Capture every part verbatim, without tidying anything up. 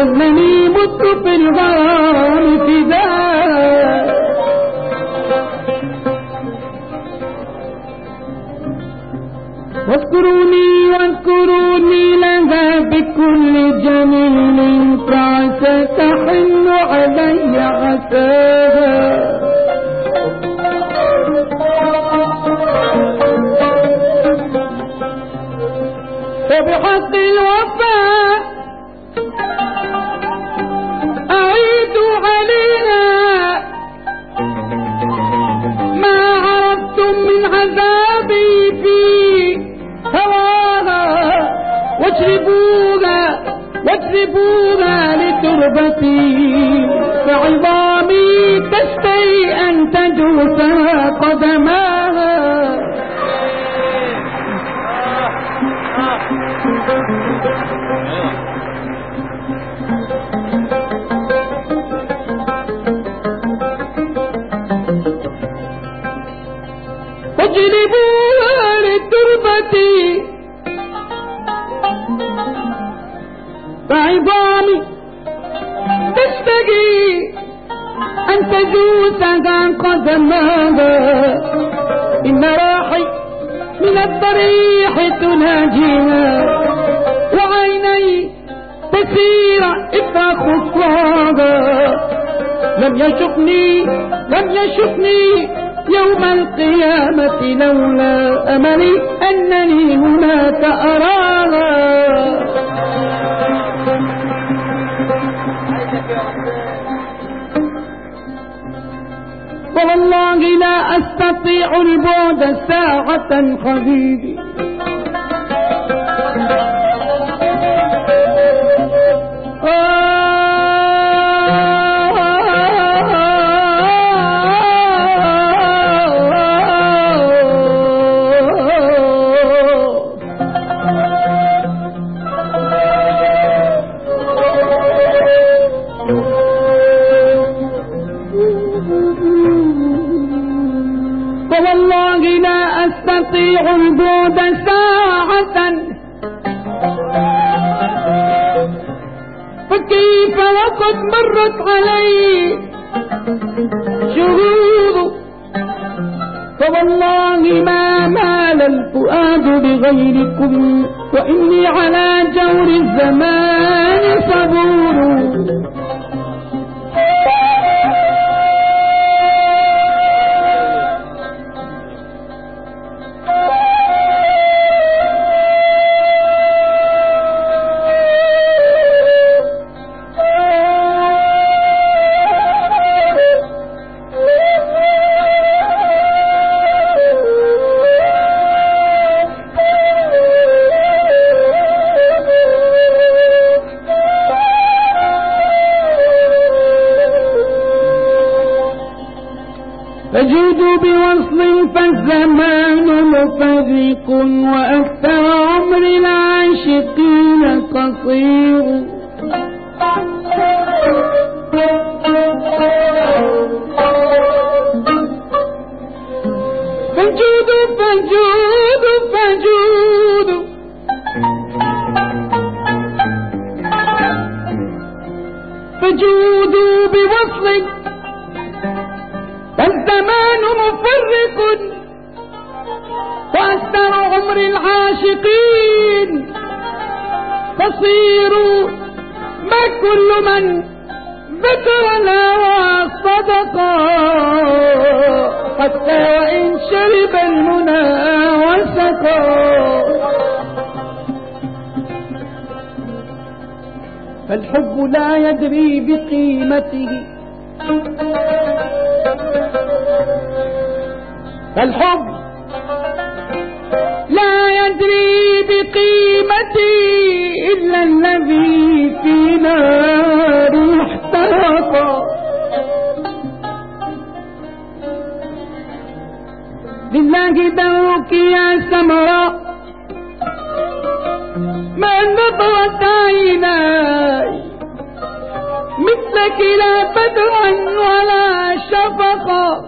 أنني مت في الغرام فداء. واذكروني واذكروني لها بكل جميل فعسى تحن علي عساها. فبحق الوفاء أعيد عليها ما عرفتم من عذابي في هواها، واجربوها واجربوها لتربتي، فعظامي تشتهي أن تدوسها قدماها. واجلبوها لتربتي فعظامي تشتهي أن تدوسها قدماها. إن راحي من الضريح تناجيها، وعيني تسير إثر خطاها. لم يشقني لم يشقني يوم القيامة لولا أملي أنني هناك أراها. فوالله لا أستطيع البعد ساعة حبيبي، فوالله لا أستطيع البعد ساعة، فكيف وقد مرت علي شهور. فوالله ما مال الفؤاد بغيركم، وإني على جور الزمان صبور. فجودوا بوصل فالزمان مفرق، وأكثر عمر العاشقين قصير. فجودوا فجودوا فجودوا فجودوا بوصل فالزمان مفرق، وأكثر عمر العاشقين قصير. ما كل من ذكر الهوى صدقا، حتى وإن شرب المنى وسقا. فالحب لا يدري بقيمته، فالحب لا يدري بقيمتي إلا الذي في نار احترق. لله دعوك يا سمراء ما نظرت عيناي، مثلك لا بدرا ولا شفقا.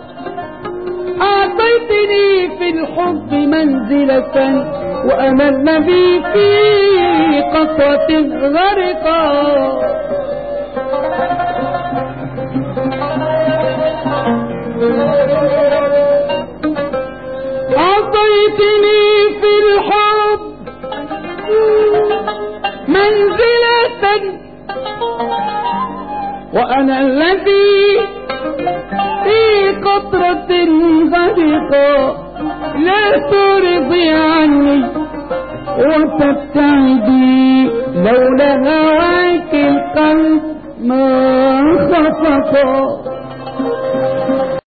أعطيتني في الحب منزلة، وأنا الذي في قطرة غرقا. وأنا الذي في قطرة غرقة لا ترضي عني وتبتعدي، لولا هواك القلب ما خفق.